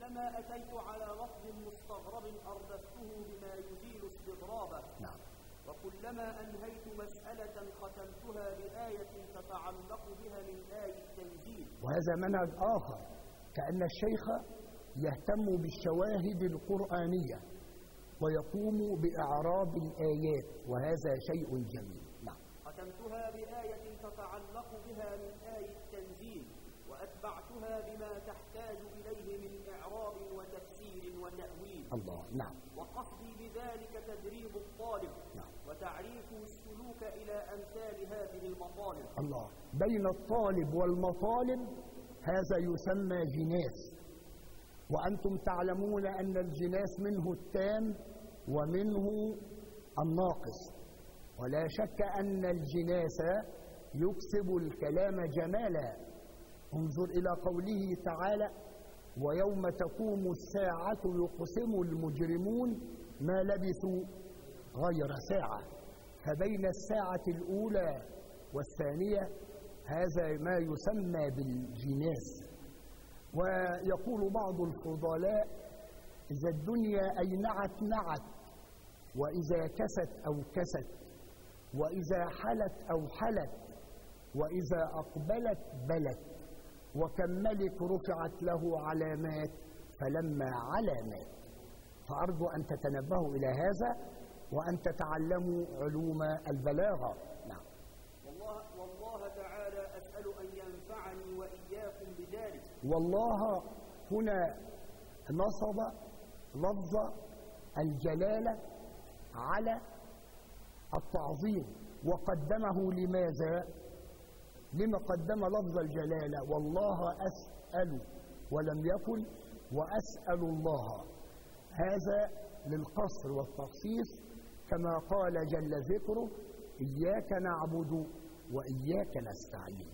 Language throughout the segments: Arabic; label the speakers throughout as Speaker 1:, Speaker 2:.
Speaker 1: وكلما أتيت على لفظ مستغرب أردفته بما يزيل استغرابه.
Speaker 2: نعم.
Speaker 1: وكلما أنهيت مسألة ختمتها بآية تتعلق بها من آية التنزيل.
Speaker 2: وهذا منهج آخر، كأن الشيخ يهتم بالشواهد القرآنية ويقوم بإعراب الآيات، وهذا شيء جميل. نعم.
Speaker 1: ختمتها بآية تتعلق بها من آية التنزيل، وأتبعتها بما تحتاج إليه من إعراب وتفسير وتأويل.
Speaker 2: الله. نعم.
Speaker 1: وقصدي بذلك تدريب الطالب.
Speaker 2: نعم.
Speaker 1: وتعريفه السلوك إلى أمثال هذه المطالب.
Speaker 2: الله. بين الطالب والمطالب هذا يسمى جناس، وأنتم تعلمون أن الجناس منه التام ومنه الناقص، ولا شك أن الجناس يكسب الكلام جمالا. انظر إلى قوله تعالى: ويوم تقوم الساعة يقسم المجرمون ما لبثوا غير ساعة. فبين الساعة الأولى والثانية هذا ما يسمى بالجناس. ويقول بعض الفضلاء: إذا الدنيا أينعت نعت، وإذا كست أو كست، وإذا حلت أو حلت، وإذا أقبلت بلت، وكم ملك رفعت له علامات فلما علامات. فأرجو أن تتنبهوا إلى هذا وأن تتعلموا علوم البلاغة. نعم.
Speaker 1: والله تعالى أسأل أن ينفعني وإياكم بذلك.
Speaker 2: والله هنا نصب لفظ الجلالة على التعظيم، وقدمه لماذا؟ لما قدم لفظ الجلالة؟ والله أسأل، ولم يقل وأسأل الله. هذا للقصر والتخصيص، كما قال جل ذكره: إياك نعبد وإياك نستعين.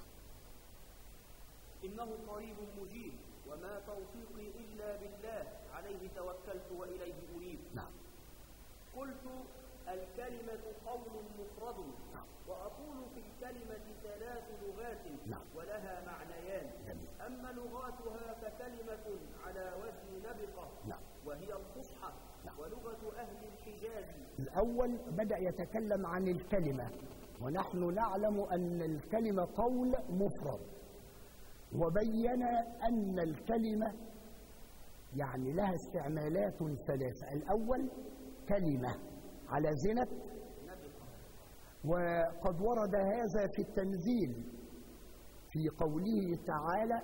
Speaker 1: إنه قريب مجيب، وما توفيقي إلا بالله، عليه توكلت وإليه أنيب.
Speaker 2: نعم.
Speaker 1: قلت: الكلمة قول مفرد، وأقول في الكلمة 3 لغات، ولها معنيان. أما لغاتها فكلمة على وزن نبقة، وهي الفصحى، ولغة أهل الحجاز.
Speaker 2: الأول بدأ يتكلم عن الكلمة، ونحن نعلم أن الكلمة قول مفرد، وبين أن الكلمة يعني لها استعمالات 3. الأول كلمة على زنة، وقد ورد هذا في التنزيل في قوله تعالى: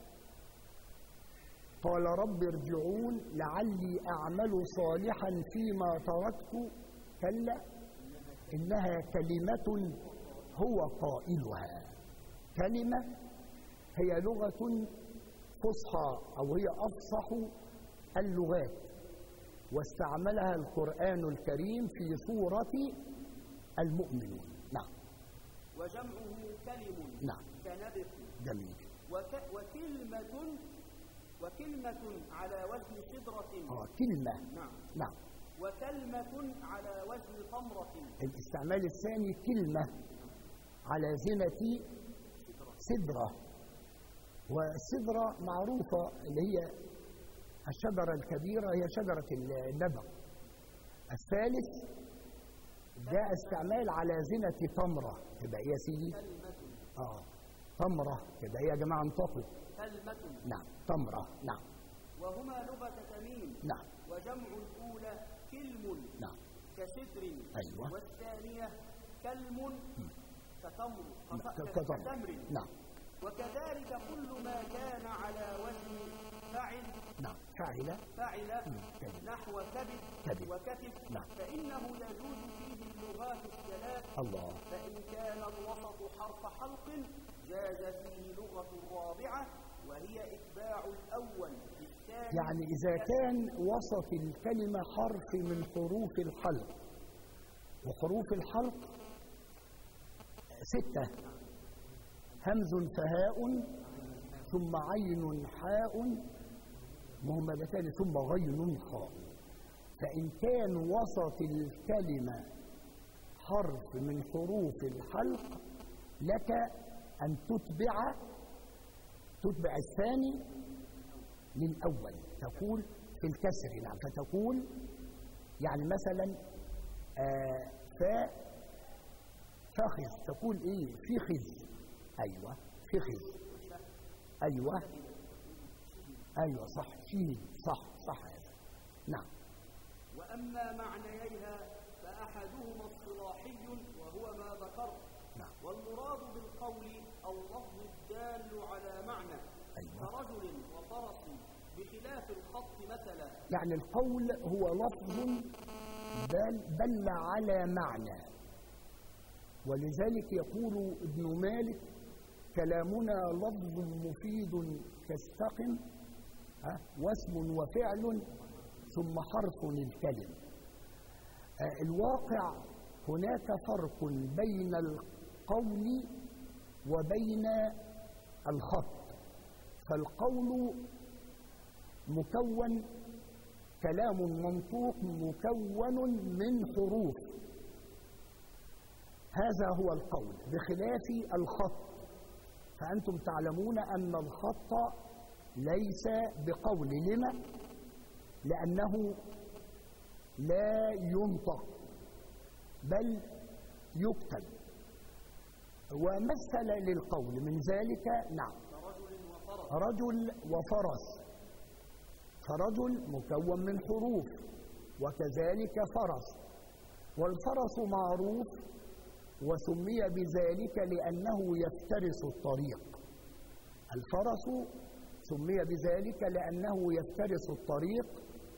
Speaker 2: قال رب ارجعون لعلي أعمل صالحا فيما تركت كلا إنها كلمة هو قائلها. كلمة هي لغة فصحى، أو هي أفصح اللغات، واستعملها القرآن الكريم في سورة المؤمنون. نعم.
Speaker 1: وجمعه كلم.
Speaker 2: نعم.
Speaker 1: كنبق.
Speaker 2: جميل.
Speaker 1: وكلمة على وزن صدرة.
Speaker 2: كلمة.
Speaker 1: نعم.
Speaker 2: نعم.
Speaker 1: وكلمة على وزن تمرة.
Speaker 2: الاستعمال الثاني كلمة على زنة صدرة، والصدرة معروفة اللي هي الشجرة الكبيرة، هي شجرة النبق. الثالث جاء استعمال على زنة تمرة، تبقى ايه يا سيدي؟ تمرة، تبقى ايه يا جماعة؟ انطقوا.
Speaker 1: كلمة.
Speaker 2: نعم. تمرة. نعم.
Speaker 1: وهما لغة تميم.
Speaker 2: نعم.
Speaker 1: وجمع الأولى كلم.
Speaker 2: نعم.
Speaker 1: كستر.
Speaker 2: أيوة.
Speaker 1: والثانية كلم كتمر.
Speaker 2: نعم.
Speaker 1: وكذلك كل ما كان على وزن فعل.
Speaker 2: نعم. فعل.
Speaker 1: نحو كبد وكتف.
Speaker 2: نعم.
Speaker 1: فإنه يجوز فيه اللغات 3.
Speaker 2: الله.
Speaker 1: فإن كان الوسط حرف حلق جاز فيه لغة الرابعة، وهي إتباع الأول بالثاني.
Speaker 2: يعني إذا كان وسط الكلمة حرف من حروف الحلق، وحروف الحلق 6: همز فهاء، ثم عين حاء مهملتان، ثم غين خاء. فإن كان وسط الكلمة حرف من حروف الحلق لك أن تتبع الثاني للأول تقول في الكسر. نعم. فتقول يعني مثلا فخذ، تقول ايه؟ في خذ. ايوه في خذ. ايوه ايوه صح. شيء صح هذا. نعم.
Speaker 1: واما معنييها فاحدهما اصطلاحي وهو ما ذكرت.
Speaker 2: نعم.
Speaker 1: والمراد بالقول اللفظ الدال على معنى.
Speaker 2: أيوة.
Speaker 1: كرجل وفرس بخلاف الخط مثلا.
Speaker 2: يعني القول هو لفظ دل على معنى، ولذلك يقول ابن مالك كلامنا لفظ مفيد كاستقم واسم وفعل ثم حرف الكلم. الواقع هناك فرق بين القول وبين الخط. فالقول مكون، كلام منطوق مكون من حروف، هذا هو القول، بخلاف الخط. فأنتم تعلمون أن الخط ليس بقول. لما؟ لأنه لا ينطق بل يكتب. ومثل للقول من ذلك نعم رجل وفرس. فرجل مكون من حروف، وكذلك فرس. والفرس معروف وسمي بذلك لأنه يفترس الطريق. الفرس سمي بذلك لأنه يفترس الطريق.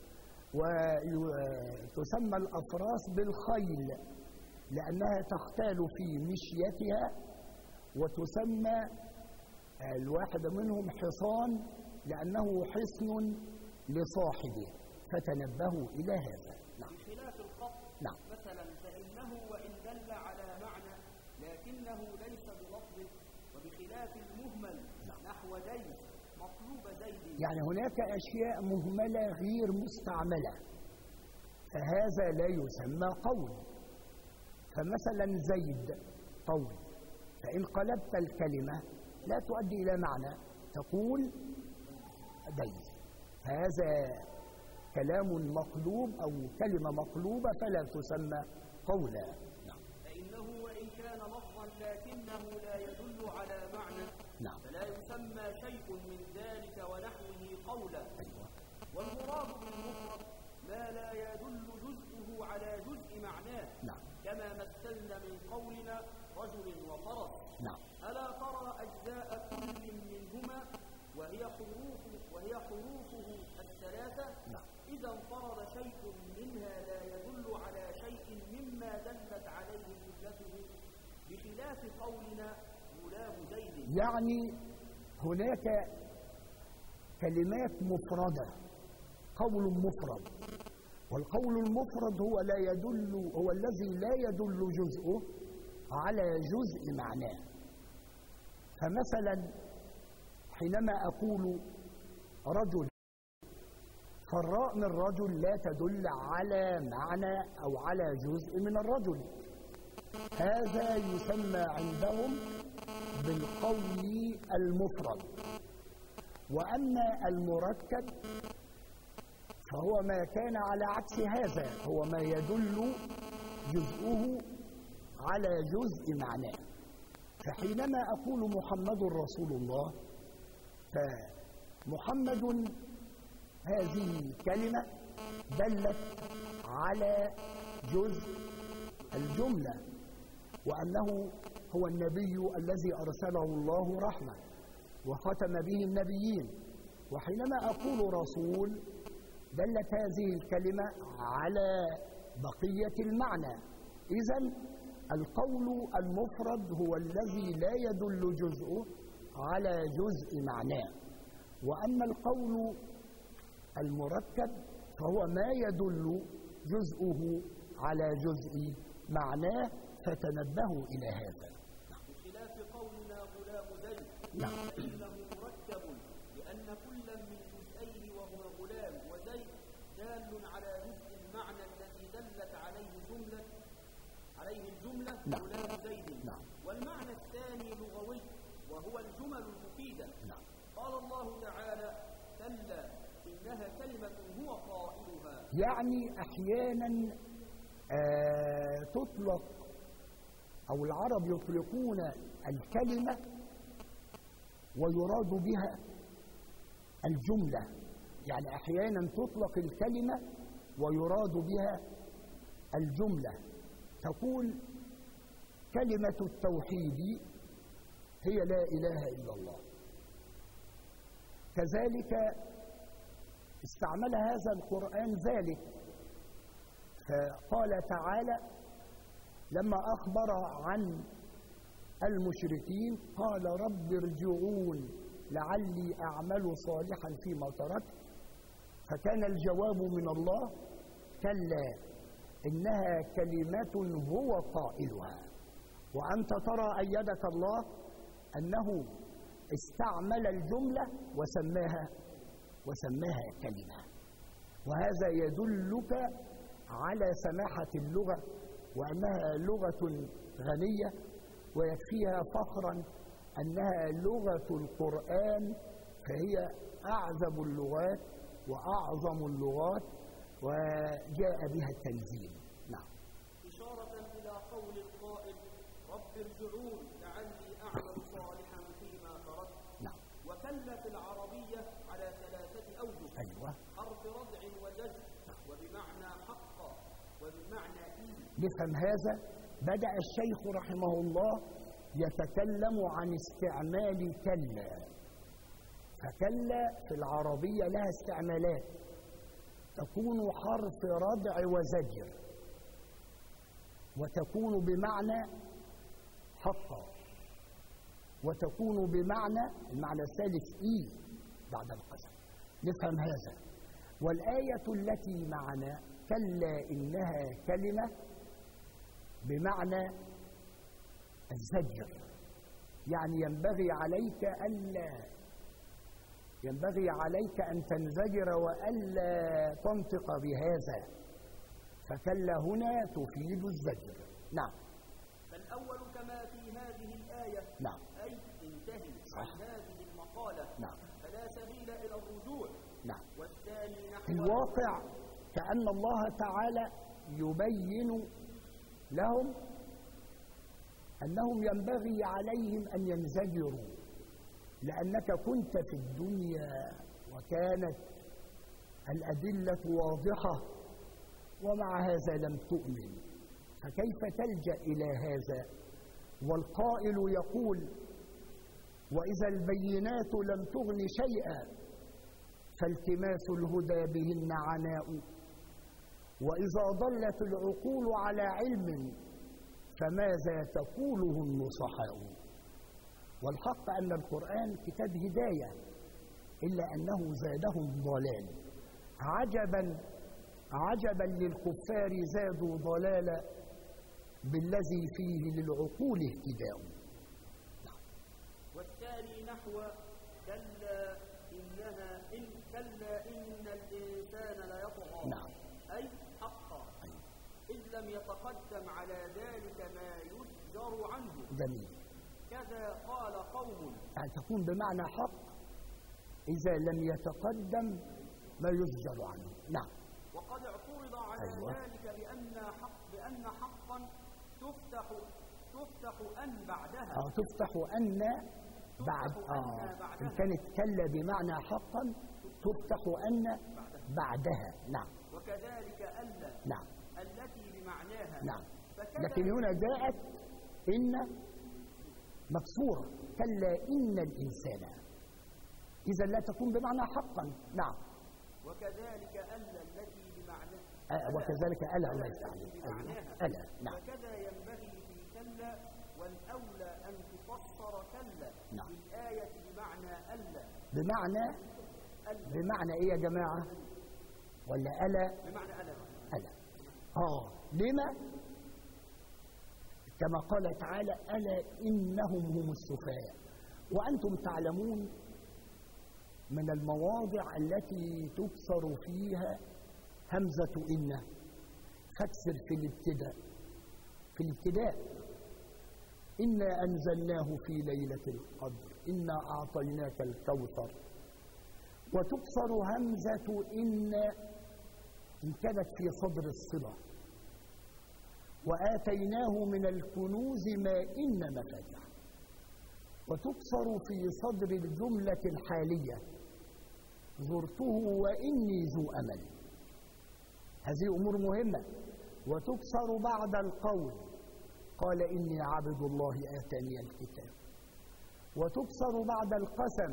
Speaker 2: وتسمى الأفراس بالخيل لأنها تختال في مشيتها، وتسمى الواحد منهم حصان لأنه حصن لصاحبه. فتنبهوا إلى هذا.
Speaker 1: نعم. بخلاف الخط
Speaker 2: نعم.
Speaker 1: مثلا فإنه وإن دل على معنى لكنه ليس بلفظ. وبخلاف المهمل نعم. نحو زيد مطلوب زيد.
Speaker 2: يعني هناك أشياء مهملة غير مستعملة، فهذا لا يسمى قول. فمثلا زيد قول، فإن قلبت الكلمة لا تؤدي إلى معنى، تقول زيد. هذا كلام مقلوب أو كلمة مقلوبة فلا تسمى قولا.
Speaker 1: نعم. فإنه وإن كان لفظا لكنه لا يدل على معنى.
Speaker 2: نعم.
Speaker 1: فلا يسمى شيء من ذلك ونحوه قولا.
Speaker 2: أيوة.
Speaker 1: والمراد بالمفرد ما لا يدل جزءه على جزء معناه.
Speaker 2: نعم.
Speaker 1: كما مثلنا من قولنا رجل وفرس.
Speaker 2: نعم.
Speaker 1: ألا ترى أجزاء كل منهما وهي حروفه الثلاثة.
Speaker 2: نعم.
Speaker 1: إذا انفرد شيء منها لا يدل على شيء مما دلت عليه جملته، بخلاف قولنا غلام زيد.
Speaker 2: يعني هناك كلمات مفردة، قول مفرد، والقول المفرد هو الذي لا يدل جزءه على جزء معناه. فمثلا حينما أقول رجل، فالراء من رجل لا تدل على معنى أو على جزء من الرجل. هذا يسمى عندهم بالقول المفرد. وأما المركب فهو ما كان على عكس هذا، هو ما يدل جزءه على جزء معناه. فحينما أقول محمد رسول الله، فمحمد هذه كلمة دلت على جزء الجملة، وأنه هو النبي الذي أرسله الله رحمة وختم به النبيين. وحينما أقول رسول دلت هذه الكلمة على بقية المعنى. إذن القول المفرد هو الذي لا يدل جزءه على جزء معناه. وأما القول المركب فهو ما يدل جزءه على جزء معناه. فتنبهوا إلى هذا.
Speaker 1: بخلاف قولنا غلام زيد فإنه مركب لأن كل من جزئين وهو غلام وزيد دال على جزء المعنى الذي دلت عليه الجملة غلام زيد. والمعنى الثاني لغوي وهو الجمل المفيدة. قال الله تعالى: كلا
Speaker 2: يعني أحيانا تطلق أو العرب يطلقون الكلمة ويراد بها الجملة، يعني أحيانا تطلق الكلمة ويراد بها الجملة. تقول كلمة التوحيد هي لا إله إلا الله. كذلك استعمل هذا القرآن ذلك، فقال تعالى لما أخبر عن المشركين قال رب ارجعون لعلي أعمل صالحا فيما تركت، فكان الجواب من الله كلا إنها كلمة هو قائلها. وأنت ترى أيدك الله أنه استعمل الجملة وسماها كلمة، وهذا يدلك على سماحة اللغة وأنها لغة غنية، ويكفيها فخرا أنها لغة القرآن، فهي أعذب اللغات وأعظم اللغات وجاء بها التنزيل. نعم.
Speaker 1: إشارة إلى قول القائل رب ارجعون لعلي أعمل صالحا فيما تركت.
Speaker 2: نعم.
Speaker 1: وكلا في العربية على 3 أوجه.
Speaker 2: أيوة.
Speaker 1: حرف ردع وجزم، وبمعنى حق، وبمعنى
Speaker 2: نفهم هذا. بدأ الشيخ رحمه الله يتكلم عن استعمال كلا، فكلا في العربية لها استعمالات، تكون حرف ردع وزجر، وتكون بمعنى حقا، وتكون بمعنى المعنى الثالث بعد القسم. نفهم هذا. والآية التي معنا كلا إنها كلمة بمعنى الزجر، يعني ينبغي عليك أن تنزجر وألا تنطق بهذا، فكلا هنا تفيد الزجر. نعم.
Speaker 1: فالأول كما في هذه الآية.
Speaker 2: نعم.
Speaker 1: أي انتهي عن هذه المقالة.
Speaker 2: نعم.
Speaker 1: فلا سبيل إلى الرجوع.
Speaker 2: نعم.
Speaker 1: والثاني نحو
Speaker 2: في الواقع كأن الله تعالى يبين لهم أنهم ينبغي عليهم أن ينزجروا، لأنك كنت في الدنيا وكانت الأدلة واضحة، ومع هذا لم تؤمن، فكيف تلجأ إلى هذا؟ والقائل يقول وإذا البينات لم تغن شيئا فالتماس الهدى بهن عناء، وإذا ضلت العقول على علم فماذا تقوله النصحاء. والحق أن القرآن كتاب هداية، إلا أنه زادهم ضلال. عجبا للكفار زادوا ضلالا بالذي فيه للعقول اهتداء.
Speaker 1: والثاني نحو كلا إن الإنسان ليطغى.
Speaker 2: نعم.
Speaker 1: أي حقا، إذ لم يتقدم على ذلك ما يزجر عنه.
Speaker 2: جميل.
Speaker 1: كذا قال قوم،
Speaker 2: يعني تكون بمعنى حق إذا لم يتقدم ما يزجر عنه. نعم.
Speaker 1: وقد اعترض على ذلك بأن حقا تفتح أن بعدها.
Speaker 2: تفتح أن بعد إن كانت كلا بمعنى حقا تفتح أن بعدها. نعم.
Speaker 1: وكذلك ألا.
Speaker 2: نعم.
Speaker 1: التي بمعناها.
Speaker 2: نعم. لكن هنا جاءت إن مكسورة، كلا إن الإنسان، إذا لا تكون بمعنى حقا. نعم.
Speaker 1: وكذلك ألا التي بمعناها.
Speaker 2: وكذلك ألا الله يستعمل ألا. نعم.
Speaker 1: وكذا ينبغي في كلا، والأولى أن تفسر كلا.
Speaker 2: نعم.
Speaker 1: في الآية بمعنى ألا.
Speaker 2: بمعنى إيه يا جماعة؟ ولا ألا؟
Speaker 1: بمعنى ألا.
Speaker 2: لما؟ كما قال تعالى ألا إنهم هم السفهاء. وأنتم تعلمون من المواضع التي تكسر فيها همزة إن، فاكسر في الابتداء إنا أنزلناه في ليلة القدر إنا أعطيناك الكوثر، وتكسر همزة إن إن كانت في صدر الصلة، وآتيناه من الكنوز ما إن مفاتح، وتكسر في صدر الجملة الحالية زرته وإني ذو أمل. هذه أمور مهمة. وتكسر بعد القول قال إني عبد الله آتاني الكتاب. وتكسر بعد القسم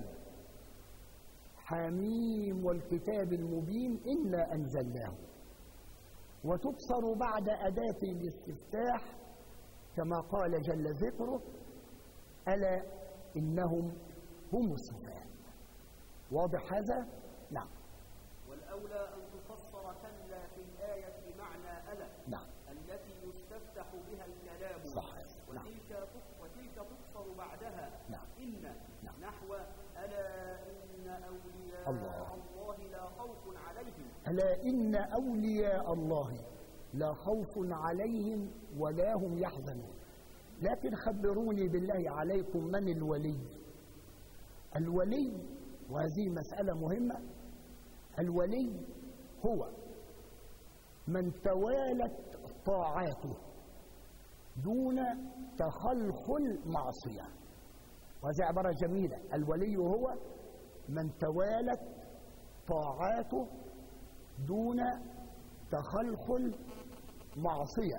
Speaker 2: حميم والكتاب المبين إنا أنزلناه. وتكسر بعد أداة الاستفتاح كما قال جل ذكره ألا إنهم هم السفهاء. واضح هذا؟ نعم.
Speaker 1: والأولى أن تفسر كلا في الآية بمعنى ألا،
Speaker 2: نعم،
Speaker 1: التي يستفتح بها الكلام،
Speaker 2: صحيح.
Speaker 1: وتلك تكسر بعدها،
Speaker 2: نعم،
Speaker 1: إن،
Speaker 2: نعم،
Speaker 1: نحو ألا إن أولياء الله لا خوف عليهم.
Speaker 2: ألا إن أولياء الله لا خوف عليهم ولا هم يحزنون. لكن خبروني بالله عليكم من الولي؟ الولي، وهذه مسألة مهمة، الولي هو من توالت طاعاته دون تخلخل معصية. وهذه عبارة جميلة. الولي هو من توالت طاعاته دون تخلخل معصية.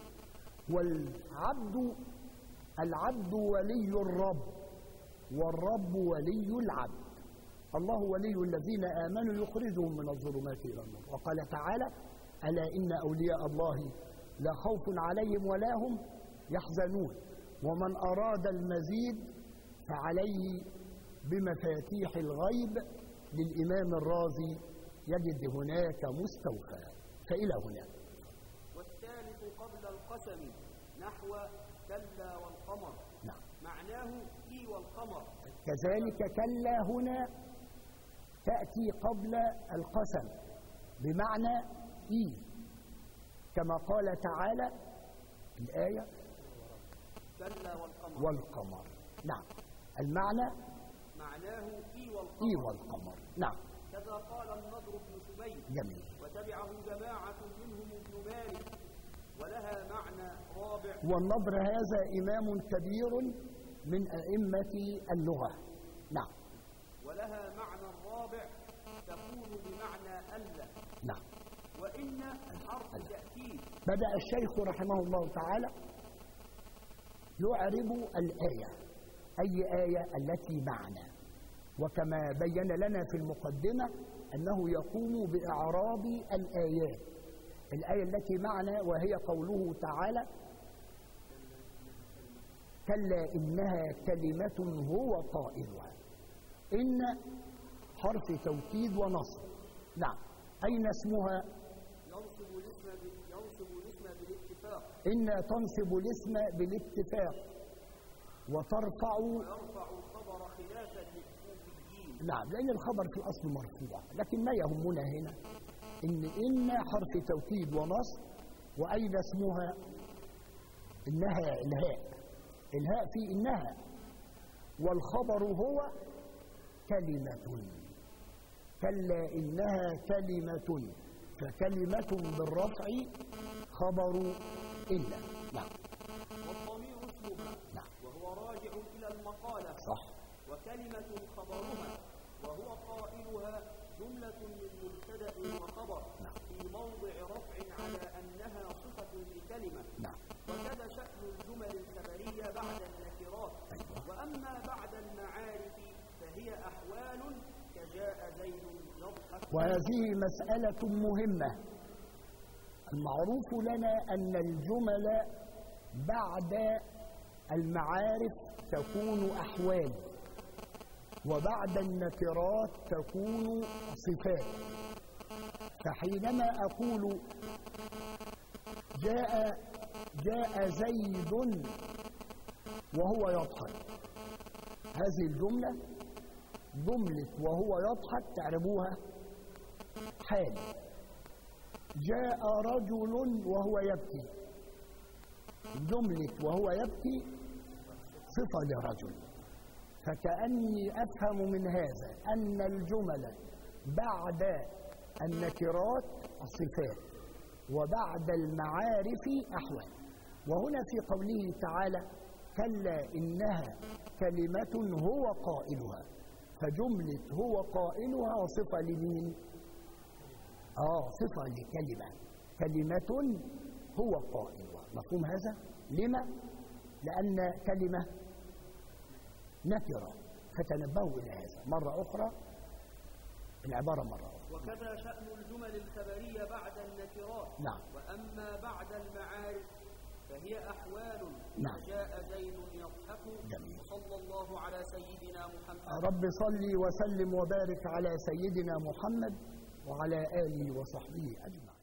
Speaker 2: العبد ولي الرب، والرب ولي العبد. الله ولي الذين آمنوا يخرجهم من الظلمات إلى النور. وقال تعالى ألا إن أولياء الله لا خوف عليهم ولا هم يحزنون. ومن أراد المزيد فعليه بمفاتيح الغيب للإمام الرازي يجد هناك مستوفى. فإلى هنا.
Speaker 1: والثالث قبل القسم نحو كلا والقمر،
Speaker 2: نعم،
Speaker 1: معناه إي والقمر.
Speaker 2: كذلك كلا هنا تأتي قبل القسم بمعنى إي، كما قال تعالى في الآية
Speaker 1: كلا والقمر.
Speaker 2: والقمر، نعم، المعنى
Speaker 1: معناه
Speaker 2: إي والقمر، نعم.
Speaker 1: كذا قال النضر بن شبيب.
Speaker 2: جميل.
Speaker 1: وتبعه جماعة منهم ابن مالك، ولها معنى رابع.
Speaker 2: والنضر هذا إمام كبير من أئمة اللغة، نعم.
Speaker 1: ولها معنى الرابع تكون بمعنى ألا،
Speaker 2: نعم.
Speaker 1: وإن حرف تأكيد.
Speaker 2: بدأ الشيخ رحمه الله تعالى يعرب الآية، أي آية التي معنا، وكما بين لنا في المقدمة أنه يقوم بإعراب الآيات. الآية التي معنا وهي قوله تعالى كلا إنها كلمة هو قائلها. إن حرف توكيد ونصب، نعم. أين اسمها؟
Speaker 1: ينصب الاسم بالاتفاق.
Speaker 2: إن تنصب الاسم بالاتفاق وترفع
Speaker 1: الخبر خلافا للكوفيين.
Speaker 2: نعم، لأن الخبر في الأصل مرفوع، لكن ما يهمنا هنا إن حرف توكيد ونصب. وأين اسمها؟ إنها الهاء في إنها، والخبر هو كلمة. كلا إنها كلمة، فكلمة بالرفع خبر إلا، نعم.
Speaker 1: والضمير اسمها،
Speaker 2: نعم،
Speaker 1: وهو راجع إلى المقالة،
Speaker 2: صح.
Speaker 1: وكلمة خبرها، وهو قائلها جملة من مبتدأ وخبر،
Speaker 2: نعم،
Speaker 1: في موضع رفع على أنها صفة لكلمة.
Speaker 2: نعم.
Speaker 1: وكذا شأن الجمل الخبرية بعد النكرات.
Speaker 2: أيوة.
Speaker 1: وأما بعد المعارف فهي أحوال كجاء زيد يضحك.
Speaker 2: وهذه مسألة مهمة. المعروف لنا أن الجمل بعد المعارف تكون أحوال، وبعد النكرات تكون صفات. فحينما أقول جاء زيد وهو يضحك، هذه الجملة جملة وهو يضحك تعرفوها حال. جاء رجل وهو يبكي، جملة وهو يبكي صفة لرجل. فكأني أفهم من هذا أن الجمل بعد النكرات صفات وبعد المعارف أحوال. وهنا في قوله تعالى كلا إنها كلمة هو قائلها، فجملة هو قائلها صفة لمين؟ صفة لكلمة، كلمة هو قائلها. مفهوم هذا؟ لما؟ لأن كلمة نكرة، فتنبهوا إلى هذا مرة أخرى، العبارة مرة أخرى.
Speaker 1: وكذا شأن الجمل الخبرية بعد النكرات.
Speaker 2: نعم.
Speaker 1: وأما بعد المعارف فهي أحوال.
Speaker 2: نعم.
Speaker 1: جاء زيد يضحك.
Speaker 2: جميل.
Speaker 1: صلى الله على سيدنا محمد.
Speaker 2: رب صلي وسلم وبارك على سيدنا محمد وعلى آله وصحبه أجمعين.